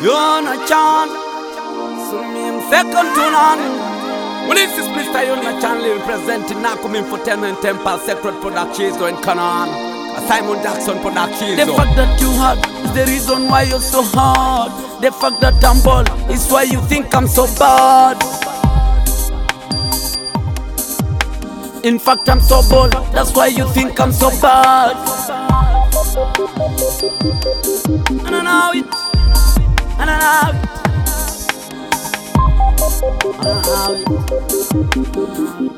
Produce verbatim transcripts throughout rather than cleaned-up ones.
Yona Chan, Sumim second to none. Well, this is Mister Yona Chan representing Nakum Infotainment Temple Secret Productions in Canaan. Simon Jackson Productions. The fact that you hard is the reason why you're so hard. The fact that I'm bold is why you think I'm so bad. In fact, I'm so bold, that's why you think I'm so bad. I don't know it. I don't know it. I don't know it.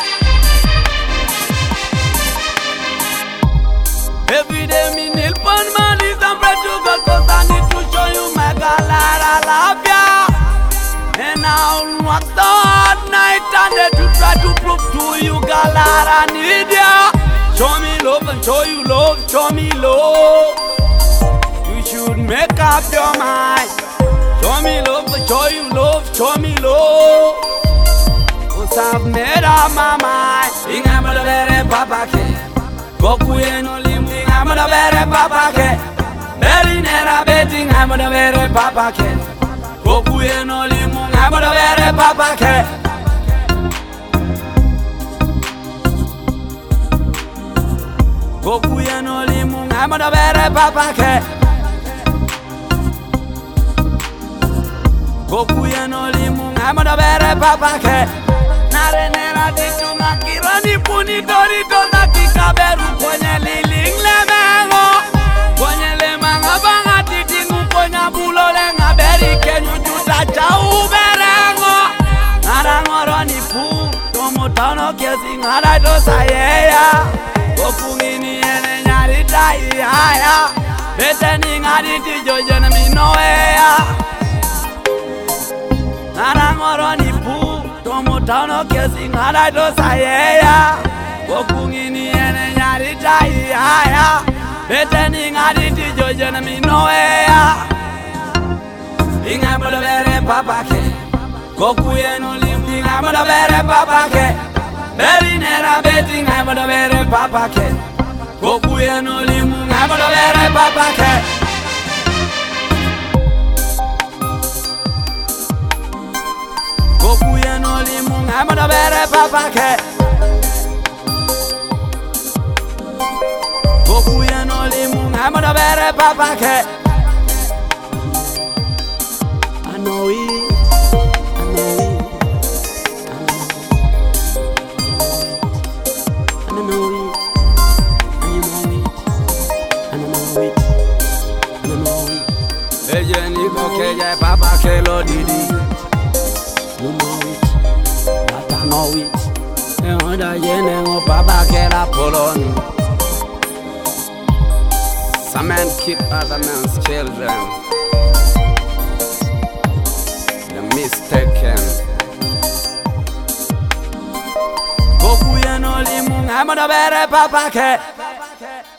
Every day me kneel pon my knees and pray to God, 'cause I need to show you my galera love ya. And I'll work so hard night and day to try to prove to you galera need ya. Show me love and show you love, show me love. You should make up your mind. Show me love and show you love, show me love. 'Cause I've made up my mind. Inga mada bere papa ke Goku eno limding I'm the very papa ke Very nera betting I'm the very papa ke Goku eno limung I'm the very papa ke Goku eno limung I'm the very papa ke Goku eno limung I'm the very papa ke Nare nera ditu makirani puni dori doza kikaberu kwenye liling lemengo Kwenye lemanga banga titingu kwenye bulole ngaberi kenyu juta cha uberengo Nara ngoro ni pu, tomo tano kesi ngara dosa yeya Goku ngini ene nyari tai haya Bete ni ngari tijo jene minoeya Nara ngoro ni pu Tomo tano kesi ngara dosa yeya Goku ngini ene nyari tai haya Bete ni ngari tijo jene minoeya Inga moda bere papa ke Goku eno limdi inga moda bere papa ke Beri nera beti inga moda bere papa ke Goku eno limu inga moda bere papa ke Goku eno limu inga moda bere papa ke Goku eno limu inga moda bere papa ke I know it, I know it, I know it, and you know it, and I know it, and I know it. Eje ni koke je papa ke lo didi. You know it, that I know it. E onda yene ngo papa ke la polon. Some men keep other men's children. Mistaken. Goku eno limu inga moda bere papa ke